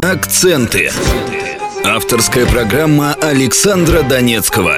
Акценты. Авторская программа Александра Донецкого.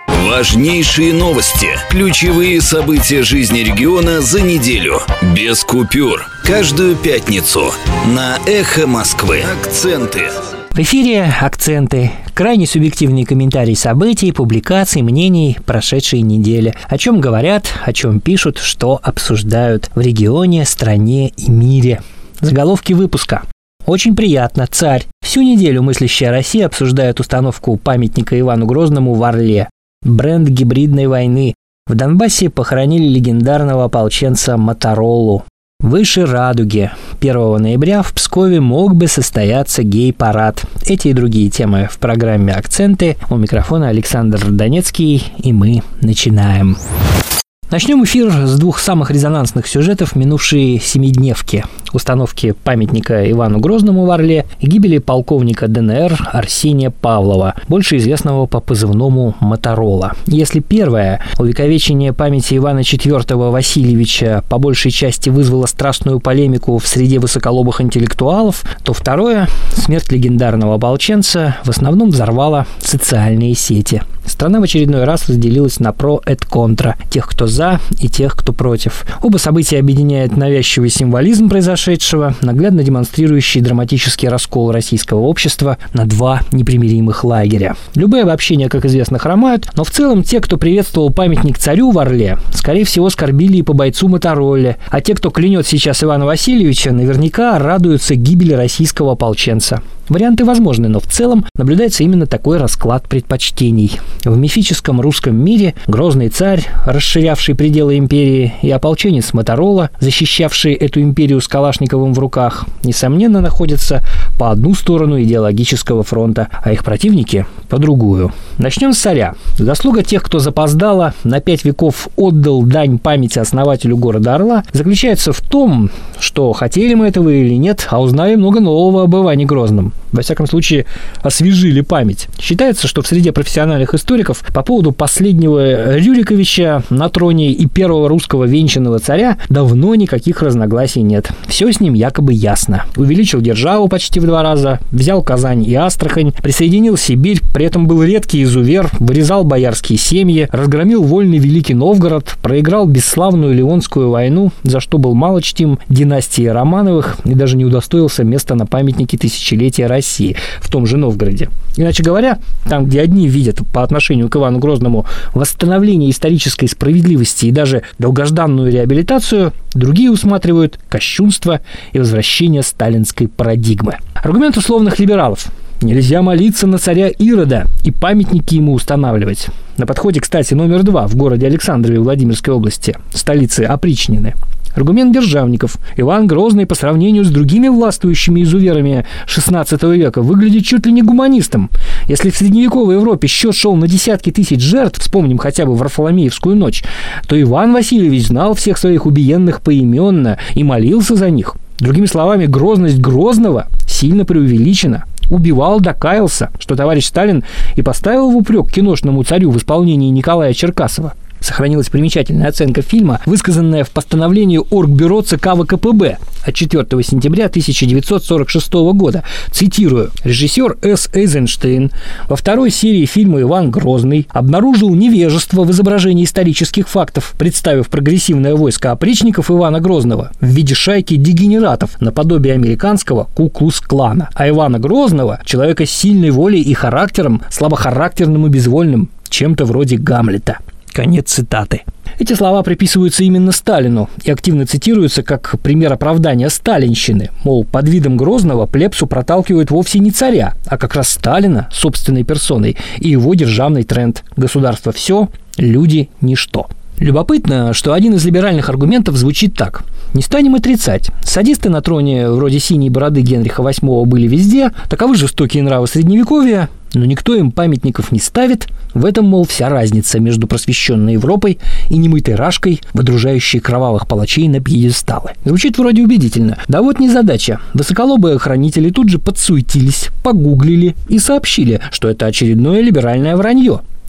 Важнейшие новости, ключевые события жизни региона за неделю. Без купюр. Каждую пятницу на Эхо Москвы. Акценты. В эфире «Акценты». Крайне субъективный комментарий событий, публикаций, мнений прошедшей недели. О чем говорят, о чем пишут, что обсуждают в регионе, стране и мире. Заголовки выпуска. Очень приятно, царь. Всю неделю мыслящая Россия обсуждает установку памятника Ивану Грозному в Орле. Бренд гибридной войны. В Донбассе похоронили легендарного ополченца Моторолу. Выше радуги. 1 ноября в Пскове мог бы состояться гей-парад. Эти и другие темы в программе «Акценты». У микрофона Александр Донецкий, и мы начинаем. Начнем эфир с двух самых резонансных сюжетов минувшей семидневки. Установки памятника Ивану Грозному в Орле и гибели полковника ДНР Арсения Павлова, больше известного по позывному Моторола. Если первое, увековечение памяти Ивана IV Васильевича, по большей части вызвало страстную полемику в среде высоколобых интеллектуалов, то второе, смерть легендарного ополченца, в основном взорвала социальные сети. Страна в очередной раз разделилась на про и контра, тех, кто за, и тех, кто против. Оба события объединяет навязчивый символизм произошедшего, наглядно демонстрирующий драматический раскол российского общества на два непримиримых лагеря. Любые обобщения, как известно, хромают, но в целом те, кто приветствовал памятник царю в Орле, скорее всего, скорбили и по бойцу Мотороле, а те, кто клянет сейчас Ивана Васильевича, наверняка радуются гибели российского ополченца. Варианты возможны, но в целом наблюдается именно такой расклад предпочтений. В мифическом русском мире грозный царь, расширявший пределы империи, и ополченец Моторола, защищавший эту империю с Калашниковым в руках, несомненно, находятся по одну сторону идеологического фронта, а их противники – по другую. Начнем с царя. Заслуга тех, кто запоздало на 5 веков отдал дань памяти основателю города Орла, заключается в том, что хотели мы этого или нет, а узнали много нового об Иване Грозном. Во всяком случае, освежили память. Считается, что в среде профессиональных историков по поводу последнего Рюриковича на троне и первого русского венчанного царя давно никаких разногласий нет. Все с ним якобы ясно. Увеличил державу почти в 2 раза, взял Казань и Астрахань, присоединил Сибирь, при этом был редкий изувер, вырезал боярские семьи, разгромил вольный Великий Новгород, проиграл бесславную Ливонскую войну, за что был мало чтим династии Романовых и даже не удостоился места на памятнике тысячелетия России в том же Новгороде. Иначе говоря, там, где одни видят по отношению к Ивану Грозному восстановление исторической справедливости и даже долгожданную реабилитацию, другие усматривают кощунство и возвращение сталинской парадигмы. Аргумент условных либералов. Нельзя молиться на царя Ирода и памятники ему устанавливать. На подходе, кстати, номер 2 в городе Александрове Владимирской области, столице опричнины. Аргумент державников. Иван Грозный по сравнению с другими властвующими изуверами XVI века выглядит чуть ли не гуманистом. Если в средневековой Европе счет шел на десятки тысяч жертв, вспомним хотя бы Варфоломеевскую ночь, то Иван Васильевич знал всех своих убиенных поименно и молился за них. Другими словами, грозность Грозного сильно преувеличена. Убивал, докаялся, что товарищ Сталин и поставил в упрек киношному царю в исполнении Николая Черкасова. Сохранилась примечательная оценка фильма, высказанная в постановлении Оргбюро ЦК ВКПБ от 4 сентября 1946 года. Цитирую. Режиссер С. Эйзенштейн во второй серии фильма «Иван Грозный» обнаружил невежество в изображении исторических фактов, представив прогрессивное войско опричников Ивана Грозного в виде шайки дегенератов наподобие американского Ку-Клукс-клана, а Ивана Грозного – человека с сильной волей и характером, слабохарактерным и безвольным, чем-то вроде Гамлета. Конец цитаты. Эти слова приписываются именно Сталину и активно цитируются как пример оправдания сталинщины. Мол, под видом Грозного плебсу проталкивают вовсе не царя, а как раз Сталина собственной персоной и его державный тренд «Государство – все, люди – ничто». Любопытно, что один из либеральных аргументов звучит так. Не станем отрицать. Садисты на троне вроде синей бороды Генриха VIII были везде, таковы жестокие нравы Средневековья, но никто им памятников не ставит. В этом, мол, вся разница между просвещенной Европой и немытой Рашкой, водружающей кровавых палачей на пьедесталы. Звучит вроде убедительно. Да вот незадача. Высоколобые хранители тут же подсуетились, погуглили и сообщили, что это очередное либеральное вранье.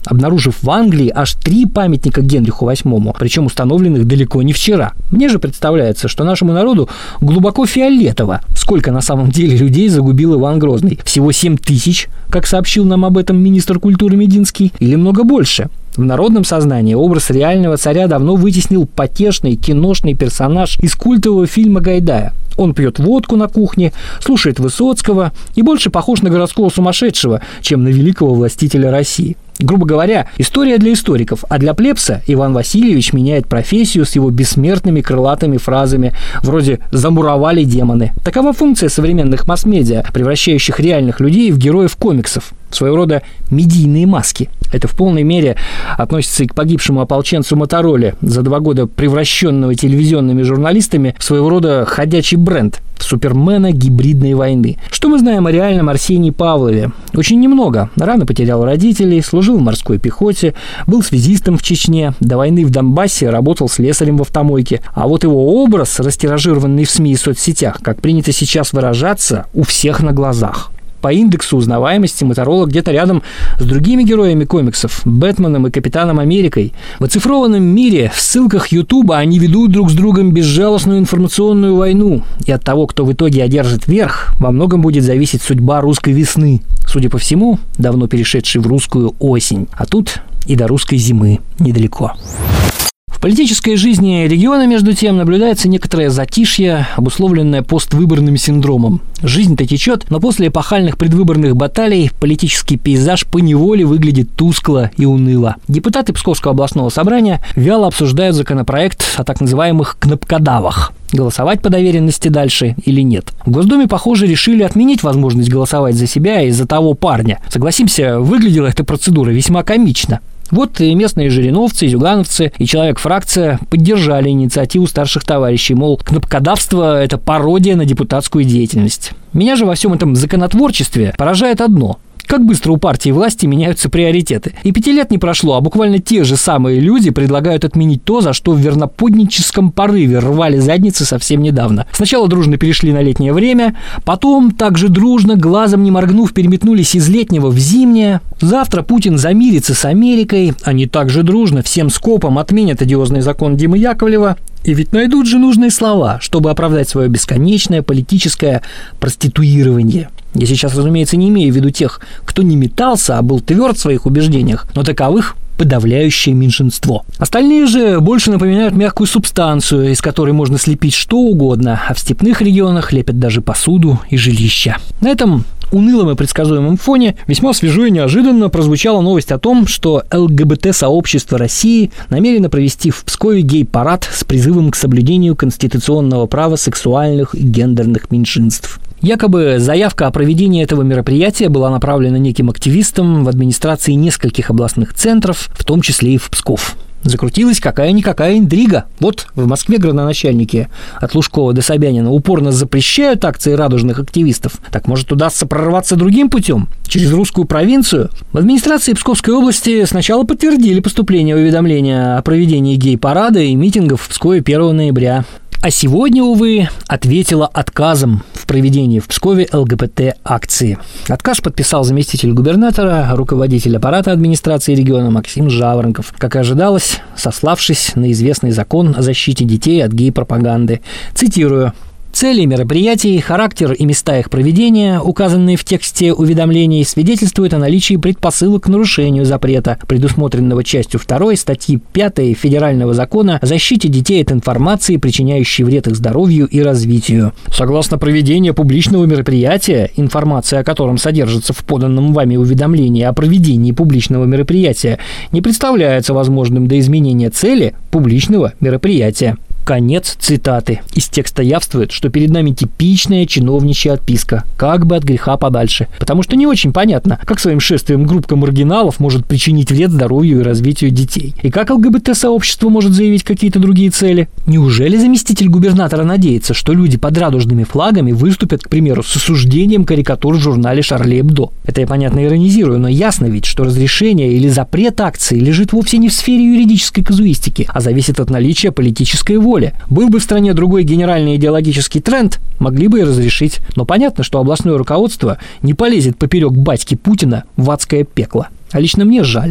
обнаружив в Англии аж 3 памятника Генриху VIII, причем установленных далеко не вчера. Мне же представляется, что нашему народу глубоко фиолетово, сколько на самом деле людей загубил Иван Грозный. Всего 7 тысяч, как сообщил нам об этом министр культуры Мединский, или много больше. В народном сознании образ реального царя давно вытеснил потешный киношный персонаж из культового фильма Гайдая. Он пьет водку на кухне, слушает Высоцкого и больше похож на городского сумасшедшего, чем на великого властителя России. Грубо говоря, история для историков, а для плебса Иван Васильевич меняет профессию с его бессмертными крылатыми фразами вроде «замуровали демоны». Такова функция современных масс-медиа, превращающих реальных людей в героев комиксов, своего рода медийные маски. Это в полной мере относится и к погибшему ополченцу Мотороле, за 2 года превращенного телевизионными журналистами в своего рода ходячий бренд, в супермена гибридной войны. Что мы знаем о реальном Арсении Павлове? Очень немного. Рано потерял родителей, служил в морской пехоте, был связистом в Чечне, до войны в Донбассе работал слесарем в автомойке. А вот его образ, растиражированный в СМИ и соцсетях, как принято сейчас выражаться, у всех на глазах. По индексу узнаваемости Моторола где-то рядом с другими героями комиксов – Бэтменом и Капитаном Америкой. В оцифрованном мире, в ссылках Ютуба они ведут друг с другом безжалостную информационную войну. И от того, кто в итоге одержит верх, во многом будет зависеть судьба русской весны. Судя по всему, давно перешедшей в русскую осень. А тут и до русской зимы недалеко. В политической жизни региона, между тем, наблюдается некоторое затишье, обусловленное поствыборным синдромом. Жизнь-то течет, но после эпохальных предвыборных баталий политический пейзаж поневоле выглядит тускло и уныло. Депутаты Псковского областного собрания вяло обсуждают законопроект о так называемых кнопкодавах. Голосовать по доверенности дальше или нет. В Госдуме, похоже, решили отменить возможность голосовать за себя и за того парня. Согласимся, выглядела эта процедура весьма комично. Вот и местные жириновцы, зюгановцы и человек-фракция поддержали инициативу старших товарищей, мол, кнопкодавство – это пародия на депутатскую деятельность. Меня же во всем этом законотворчестве поражает одно – как быстро у партии власти меняются приоритеты. И 5 лет не прошло, а буквально те же самые люди предлагают отменить то, за что в верноподническом порыве рвали задницы совсем недавно. Сначала дружно перешли на летнее время, потом также дружно, глазом не моргнув, переметнулись из летнего в зимнее. Завтра Путин замирится с Америкой, они также дружно всем скопом отменят одиозный закон Димы Яковлева. И ведь найдут же нужные слова, чтобы оправдать свое бесконечное политическое проституирование. Я сейчас, разумеется, не имею в виду тех, кто не метался, а был тверд в своих убеждениях, но таковых подавляющее меньшинство. Остальные же больше напоминают мягкую субстанцию, из которой можно слепить что угодно, а в степных регионах лепят даже посуду и жилища. На этом унылом и предсказуемом фоне весьма свежо и неожиданно прозвучала новость о том, что ЛГБТ-сообщество России намерено провести в Пскове гей-парад с призывом к соблюдению конституционного права сексуальных и гендерных меньшинств. Якобы заявка о проведении этого мероприятия была направлена неким активистам в администрации нескольких областных центров, в том числе и в Псков. Закрутилась какая-никакая интрига. Вот в Москве градоначальники от Лужкова до Собянина упорно запрещают акции радужных активистов. Так может удастся прорваться другим путем, через русскую провинцию? В администрации Псковской области сначала подтвердили поступление уведомления о проведении гей-парада и митингов в Пскове 1 ноября. А сегодня, увы, ответила отказом в проведении в Пскове ЛГБТ-акции. Отказ подписал заместитель губернатора, руководитель аппарата администрации региона Максим Жаворонков, как и ожидалось, сославшись на известный закон о защите детей от гей-пропаганды. Цитирую. Цели мероприятий, характер и места их проведения, указанные в тексте уведомлений, свидетельствуют о наличии предпосылок к нарушению запрета, предусмотренного частью 2 статьи 5 Федерального закона о защите детей от информации, причиняющей вред их здоровью и развитию. Согласно проведению публичного мероприятия, информация о котором содержится в поданном вами уведомлении о проведении публичного мероприятия, не представляется возможным до изменения цели публичного мероприятия. Конец цитаты. Из текста явствует, что перед нами типичная чиновничья отписка, как бы от греха подальше. Потому что не очень понятно, как своим шествием группка маргиналов может причинить вред здоровью и развитию детей. И как ЛГБТ-сообщество может заявить какие-то другие цели? Неужели заместитель губернатора надеется, что люди под радужными флагами выступят, к примеру, с осуждением карикатур в журнале «Шарли Эбдо»? Это я, понятно, иронизирую, но ясно ведь, что разрешение или запрет акции лежит вовсе не в сфере юридической казуистики, а зависит от наличия политической воли. Был бы в стране другой генеральный идеологический тренд, могли бы и разрешить. Но понятно, что областное руководство не полезет поперек батьки Путина в адское пекло. А лично мне жаль.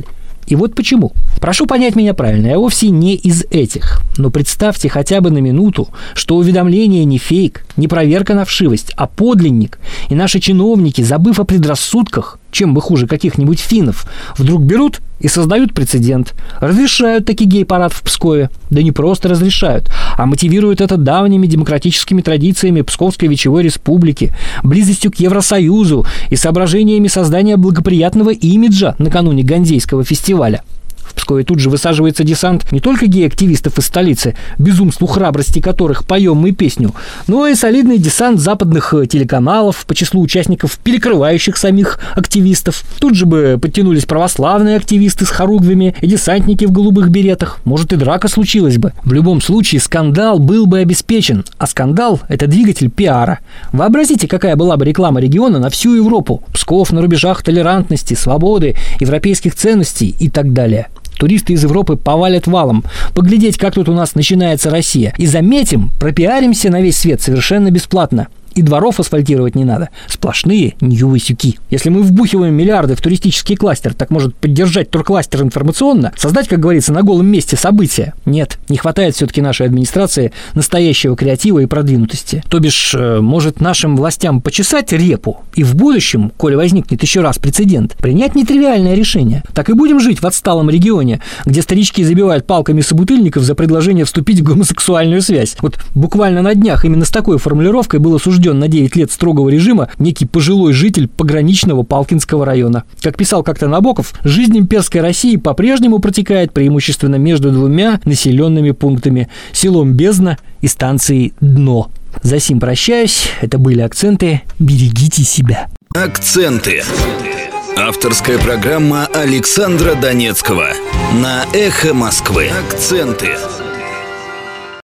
И вот почему. Прошу понять меня правильно, я вовсе не из этих. Но представьте хотя бы на минуту, что уведомление не фейк, не проверка на вшивость, а подлинник. И наши чиновники, забыв о предрассудках, чем бы хуже каких-нибудь финнов, вдруг берут и создают прецедент. Разрешают таки гей-парад в Пскове. Да не просто разрешают, а мотивируют это давними демократическими традициями Псковской Вечевой Республики, близостью к Евросоюзу и соображениями создания благоприятного имиджа накануне Ганзейского фестиваля. В Пскове тут же высаживается десант не только гей-активистов из столицы, безумству храбрости которых поем мы песню, но и солидный десант западных телеканалов по числу участников, перекрывающих самих активистов. Тут же бы подтянулись православные активисты с хоругвями и десантники в голубых беретах. Может, и драка случилась бы. В любом случае, скандал был бы обеспечен. А скандал – это двигатель пиара. Вообразите, какая была бы реклама региона на всю Европу. Псков на рубежах толерантности, свободы, европейских ценностей и так далее. Туристы из Европы повалят валом. Поглядеть, как тут у нас начинается Россия. И заметим, пропиаримся на весь свет совершенно бесплатно. И дворов асфальтировать не надо. Сплошные нью-васюки. Если мы вбухиваем миллиарды в туристический кластер, так может поддержать туркластер информационно? Создать, как говорится, на голом месте события? Нет, не хватает все-таки нашей администрации настоящего креатива и продвинутости. То бишь, может нашим властям почесать репу и в будущем, коли возникнет еще раз прецедент, принять нетривиальное решение. Так и будем жить в отсталом регионе, где старички забивают палками собутыльников за предложение вступить в гомосексуальную связь. Вот буквально на днях именно с такой формулировкой был осужден на 9 лет строгого режима некий пожилой житель пограничного Палкинского района. Как писал как-то Набоков, жизнь имперской России по-прежнему протекает преимущественно между двумя населенными пунктами – селом Бездна и станцией Дно. За сим прощаюсь. Это были акценты. Берегите себя. Акценты. Авторская программа Александра Донецкого на Эхо Москвы. Акценты.